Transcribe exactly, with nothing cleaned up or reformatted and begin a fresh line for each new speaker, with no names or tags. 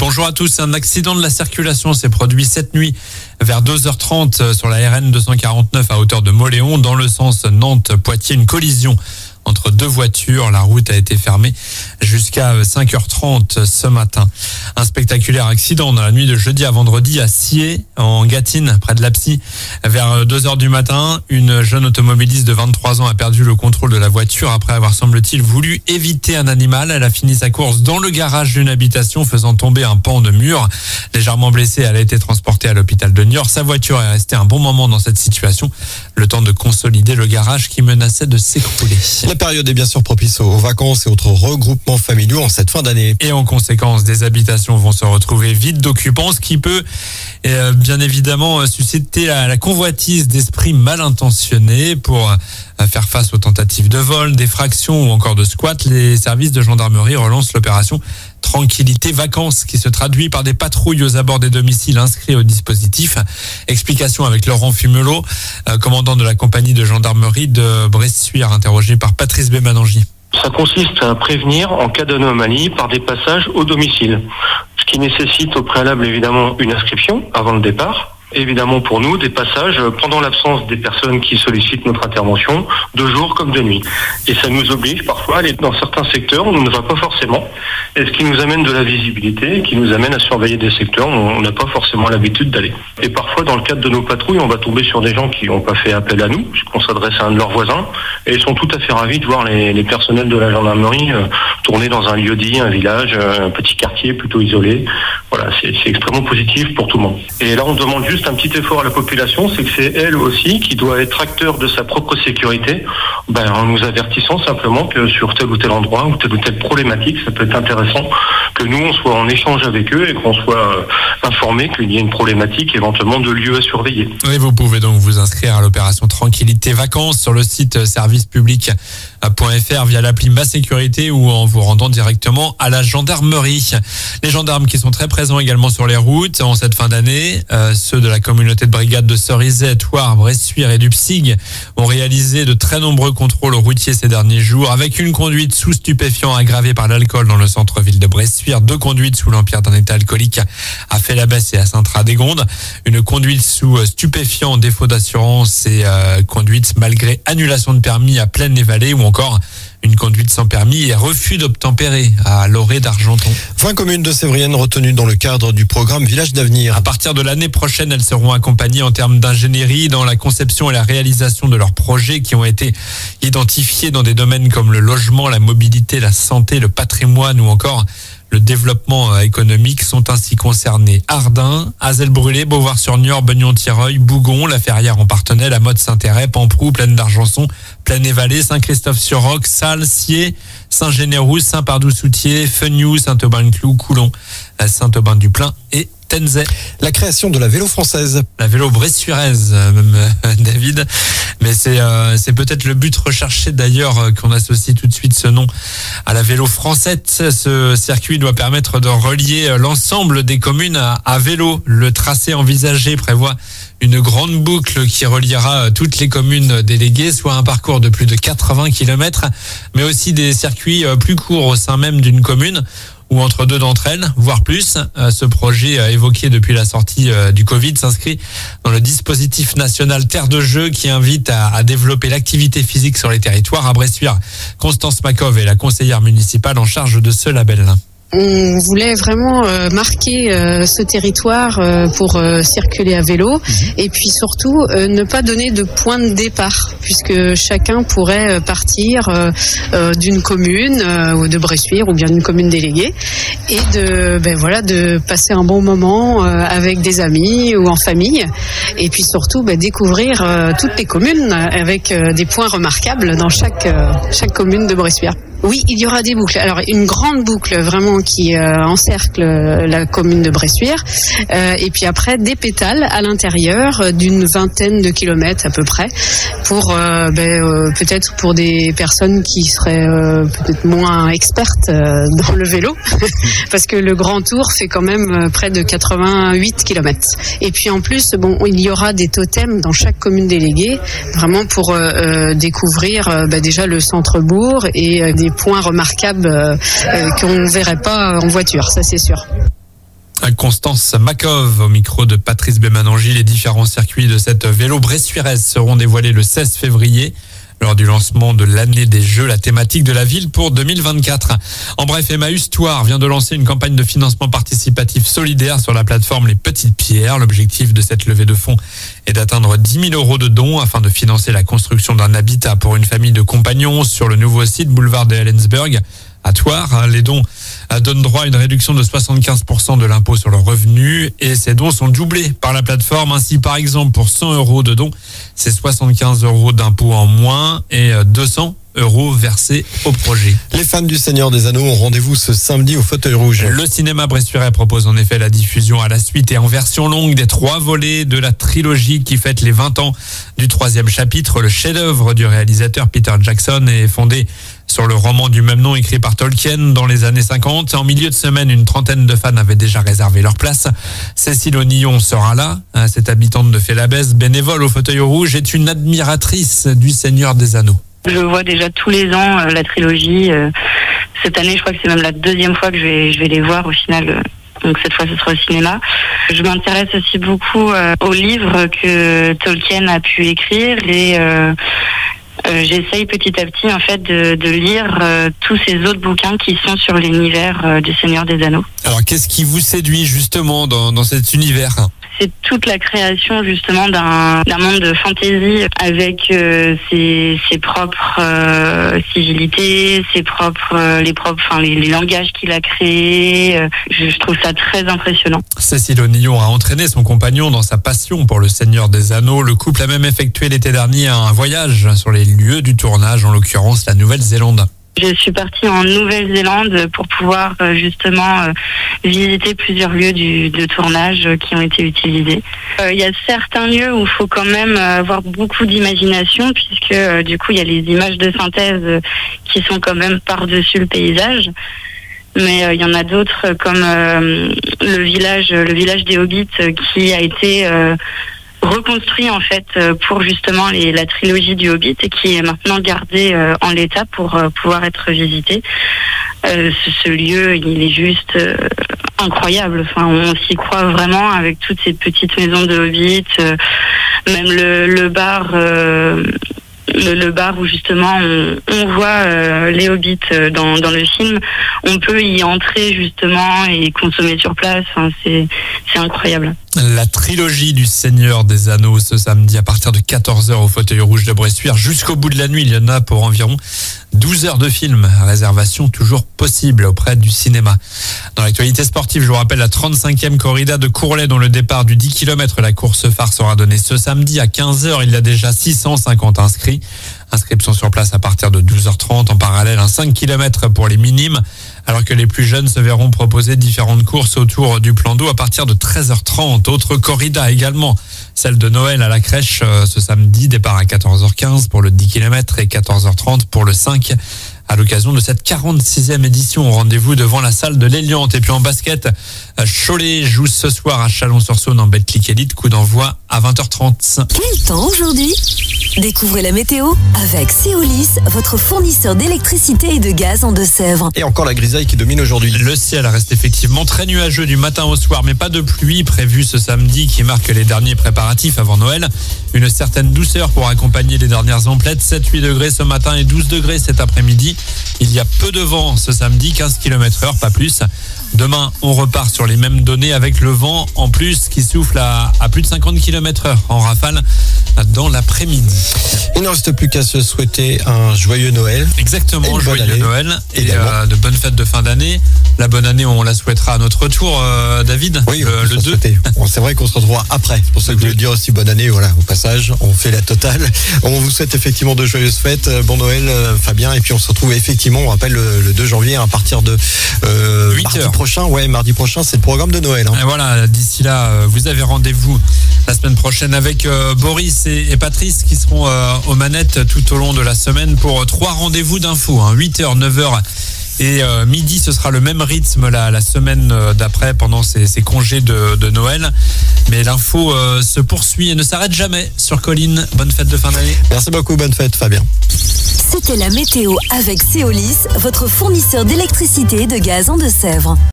Bonjour à tous. Un accident de la circulation s'est produit cette nuit vers deux heures trente sur la R N deux cent quarante-neuf à hauteur de Mauléon dans le sens Nantes-Poitiers. Une collision entre deux voitures. La route a été fermée jusqu'à cinq heures trente ce matin. Un spectaculaire accident dans la nuit de jeudi à vendredi à Scié, en Gâtine, près de Lapsy. Vers deux heures du matin, une jeune automobiliste de vingt-trois ans a perdu le contrôle de la voiture après avoir, semble-t-il, voulu éviter un animal. Elle a fini sa course dans le garage d'une habitation, faisant tomber un pan de mur. Légèrement blessée, elle a été transportée à l'hôpital de Niort. Sa voiture est restée un bon moment dans cette situation, le temps de consolider le garage qui menaçait de s'écrouler.
La période est bien sûr propice aux vacances et autres regroupements familiaux en cette fin d'année.
Et en conséquence, des habitations vont se retrouver vides d'occupants, ce qui peut euh, bien évidemment susciter la, la convoitise d'esprits mal intentionnés. Pour euh, faire face aux tentatives de vol, d'effraction ou encore de squat, les services de gendarmerie relancent l'opération Tranquillité Vacances, qui se traduit par des patrouilles aux abords des domiciles inscrits au dispositif. Explication avec Laurent Fumelot, euh, commandant de la compagnie de gendarmerie de Bressuire, interrogé par Patrice Bémanangi.
Ça consiste à prévenir en cas d'anomalie par des passages au domicile, ce qui nécessite au préalable évidemment une inscription avant le départ. Évidemment pour nous, des passages pendant l'absence des personnes qui sollicitent notre intervention, de jour comme de nuit. Et ça nous oblige parfois à aller dans certains secteurs où on ne va pas forcément, et ce qui nous amène de la visibilité, qui nous amène à surveiller des secteurs où on n'a pas forcément l'habitude d'aller. Et parfois, dans le cadre de nos patrouilles, on va tomber sur des gens qui n'ont pas fait appel à nous, puisqu'on s'adresse à un de leurs voisins, et ils sont tout à fait ravis de voir les, les personnels de la gendarmerie euh, tourner dans un lieu-dit, un village, euh, un petit quartier plutôt isolé. Voilà, c'est, c'est extrêmement positif pour tout le monde. Et là, on demande juste un petit effort à la population, c'est que c'est elle aussi qui doit être acteur de sa propre sécurité, ben, en nous avertissant simplement que sur tel ou tel endroit ou telle ou telle problématique, ça peut être intéressant que nous, on soit en échange avec eux et qu'on soit euh, informé qu'il y a une problématique éventuellement de lieu à surveiller.
Oui, vous pouvez donc vous inscrire à l'opération Tranquillité Vacances sur le site service public point f r via l'appli Ma Sécurité ou en vous rendant directement à la gendarmerie. Les gendarmes qui sont très présents également sur les routes en cette fin d'année, euh, ceux de la communauté de brigade de Cerizay, Thouars, Bressuire et du Psig ont réalisé de très nombreux contrôles routiers ces derniers jours, avec une conduite sous stupéfiants aggravée par l'alcool dans le centre-ville de Bressuire, deux conduites sous l'empire d'un état alcoolique à Félabès et à Saint-Trat-des-Gondes, une conduite sous stupéfiants, défaut d'assurance et euh, conduite malgré annulation de permis à Plaine-les-Vallées, ou encore une conduite sans permis et refus d'obtempérer à Loré d'Argenton.
vingt communes de Sévrienne retenues dans le cadre du programme Village d'avenir.
À partir de l'année prochaine, elles seront accompagnées en termes d'ingénierie dans la conception et la réalisation de leurs projets qui ont été identifiés dans des domaines comme le logement, la mobilité, la santé, le patrimoine ou encore le développement économique. Sont ainsi concernés Ardin, Azel-Brûlé, Beauvoir-sur-Niort, Beugnon-Tireuil, Bougon, La Ferrière en Partenay, La Motte-Saint-Héret, Pamprou, Plaine d'Argenson, Plaine-et-Vallée, Saint-Christophe-sur-Roc, Salles, Scié, Saint-Généroux, Saint-Pardoux-Soutier, Fenioux, Saint-Aubin-le-Clou, Coulon, Saint-Aubin-du-Plain et Tenzay.
La création de la vélo française.
La vélo bressuiraise, même euh, David. Mais c'est euh, c'est peut-être le but recherché d'ailleurs euh, qu'on associe tout de suite ce nom à la vélo française. Ce circuit doit permettre de relier l'ensemble des communes à, à vélo. Le tracé envisagé prévoit une grande boucle qui reliera toutes les communes déléguées, soit un parcours de plus de quatre-vingts kilomètres, mais aussi des circuits plus courts au sein même d'une commune, ou entre deux d'entre elles, voire plus. Ce projet évoqué depuis la sortie du Covid s'inscrit dans le dispositif national Terre de Jeux qui invite à, à développer l'activité physique sur les territoires. À Bressuire, Constance Makov est la conseillère municipale en charge de ce label.
On voulait vraiment euh, marquer euh, ce territoire euh, pour euh, circuler à vélo mmh. et puis surtout euh, ne pas donner de point de départ puisque chacun pourrait euh, partir euh, euh, d'une commune euh, ou de Bressuire ou bien d'une commune déléguée et de ben voilà de passer un bon moment euh, avec des amis ou en famille et puis surtout ben, découvrir euh, toutes les communes avec euh, des points remarquables dans chaque euh, chaque commune de Bressuire. Oui, il y aura des boucles. Alors une grande boucle vraiment qui euh, encercle la commune de Bressuire euh, et puis après des pétales à l'intérieur euh, d'une vingtaine de kilomètres à peu près pour euh, ben, euh, peut-être pour des personnes qui seraient euh, peut-être moins expertes euh, dans le vélo parce que le grand tour fait quand même euh, près de quatre-vingt-huit kilomètres. Et puis en plus, bon, il y aura des totems dans chaque commune déléguée vraiment pour euh, euh, découvrir euh, ben, déjà le centre-bourg et euh, des points remarquables euh, euh, qu'on ne verrait pas en voiture, ça c'est sûr.
Constance Makov au micro de Patrice Bémanangi. Les différents circuits de cette vélo bressuiraise seront dévoilés le seize février. Lors du lancement de l'année des Jeux, la thématique de la ville pour deux mille vingt-quatre. En bref, Emmaüs Thouars vient de lancer une campagne de financement participatif solidaire sur la plateforme Les Petites Pierres. L'objectif de cette levée de fonds est d'atteindre dix mille euros de dons afin de financer la construction d'un habitat pour une famille de compagnons sur le nouveau site boulevard de Helensburgh à Thouars. Les dons donnent droit à une réduction de soixante-quinze pour cent de l'impôt sur le revenu et ces dons sont doublés par la plateforme. Ainsi, par exemple, pour cent euros de dons, c'est soixante-quinze euros d'impôt en moins et deux cents euros versés au projet.
Les fans du Seigneur des Anneaux ont rendez-vous ce samedi au Fauteuil Rouge.
Le cinéma bressuirais propose en effet la diffusion à la suite et en version longue des trois volets de la trilogie qui fête les vingt ans du troisième chapitre. Le chef-d'œuvre du réalisateur Peter Jackson est fondé sur le roman du même nom écrit par Tolkien dans les années cinquante. En milieu de semaine, une trentaine de fans avaient déjà réservé leur place. Cécile Onillon sera là. Cette habitante de Félabès, bénévole au Fauteuil Rouge, est une admiratrice du Seigneur des Anneaux.
Je vois déjà tous les ans euh, la trilogie. Euh, cette année, je crois que c'est même la deuxième fois que je vais, je vais les voir au final. Euh, donc cette fois, ce sera au cinéma. Je m'intéresse aussi beaucoup euh, aux livres que Tolkien a pu écrire et euh, euh, j'essaye petit à petit en fait de, de lire euh, tous ces autres bouquins qui sont sur l'univers euh, du Seigneur des Anneaux.
Alors, qu'est-ce qui vous séduit justement dans, dans cet univers ?
C'est toute la création justement d'un, d'un monde de fantasy avec euh, ses, ses propres euh, sigilités, ses propres, euh, les propres, enfin les, les langages qu'il a créés. Euh, je, je trouve ça très impressionnant.
Cécile Onillon a entraîné son compagnon dans sa passion pour le Seigneur des Anneaux. Le couple a même effectué l'été dernier un voyage sur les lieux du tournage, en l'occurrence la Nouvelle-Zélande.
Je suis partie en Nouvelle-Zélande pour pouvoir euh, justement euh, visiter plusieurs lieux du, de tournage euh, qui ont été utilisés. Il euh, y a certains lieux où il faut quand même avoir beaucoup d'imagination puisque euh, du coup il y a les images de synthèse euh, qui sont quand même par-dessus le paysage. Mais il euh, y en a d'autres comme euh, le village, le village des Hobbits euh, qui a été euh, reconstruit en fait pour justement les, la trilogie du Hobbit et qui est maintenant gardé euh, en l'état pour euh, pouvoir être visité. Euh, ce, ce lieu, il est juste euh, incroyable. Enfin, on s'y croit vraiment avec toutes ces petites maisons de Hobbit, euh, même le, le bar. Euh, Le, le bar où justement on, on voit euh, les Hobbits dans, dans le film, on peut y entrer justement et consommer sur place. Enfin, c'est, c'est incroyable.
La trilogie du Seigneur des Anneaux ce samedi à partir de quatorze heures au Fauteuil Rouge de Bressuire. Jusqu'au bout de la nuit, il y en a pour environ douze heures de film. Réservation toujours possible auprès du cinéma. Dans l'actualité sportive, je vous rappelle la trente-cinquième corrida de Courlay dont le départ du dix kilomètres. La course phare sera donnée ce samedi à quinze heures. Il y a déjà six cent cinquante inscrits. Inscription sur place à partir de douze heures trente. En parallèle, un cinq kilomètres pour les minimes, alors que les plus jeunes se verront proposer différentes courses autour du plan d'eau à partir de treize heures trente. Autre corrida également, celle de Noël à la crèche ce samedi. Départ à quatorze heures quinze pour le dix kilomètres et quatorze heures trente pour le cinq. À l'occasion de cette quarante-sixième édition, rendez-vous devant la salle de l'Eliante. Et puis en basket, Cholet joue ce soir à Chalon-sur-Saône en Betclic Elite. Coup d'envoi à vingt heures trente.
Quel temps aujourd'hui ? Découvrez la météo avec Céolis, votre fournisseur d'électricité et de gaz en Deux-Sèvres.
Et encore la grisaille qui domine aujourd'hui.
Le ciel reste effectivement très nuageux du matin au soir, mais pas de pluie prévue ce samedi qui marque les derniers préparatifs avant Noël. Une certaine douceur pour accompagner les dernières emplettes. sept à huit degrés ce matin et douze degrés cet après-midi. Il y a peu de vent ce samedi, quinze kilomètres heure, pas plus. Demain, on repart sur les mêmes données avec le vent en plus qui souffle à, à plus de cinquante kilomètres heure en rafale dans l'après-midi.
Il ne reste plus qu'à se souhaiter un joyeux Noël.
Exactement, joyeux Noël et euh, de bonnes fêtes de fin d'année. La bonne année, on la souhaitera à notre tour, euh, David.
Oui,
le, le deux.
Bon, c'est vrai qu'on se retrouvera après. C'est pour ça que je veux dire aussi bonne année. Voilà, au passage, on fait la totale. On vous souhaite effectivement de joyeuses fêtes. Bon Noël, euh, Fabien. Et puis on se retrouve effectivement, on rappelle le, le deux janvier à partir de euh, mardi prochain. Ouais, mardi prochain, c'est le programme de Noël. Hein.
Et voilà, d'ici là, vous avez rendez-vous la semaine prochaine avec euh, Boris et, et Patrice qui seront euh, aux manettes tout au long de la semaine pour trois rendez-vous d'infos. Hein, huit heures, neuf heures et euh, midi. Ce sera le même rythme la, la semaine d'après pendant ces, ces congés de, de Noël. Mais l'info euh, se poursuit et ne s'arrête jamais sur Colline. Bonne fête de fin d'année.
Merci beaucoup, bonne fête Fabien.
C'était la météo avec Céolis, votre fournisseur d'électricité et de gaz en Deux-Sèvres.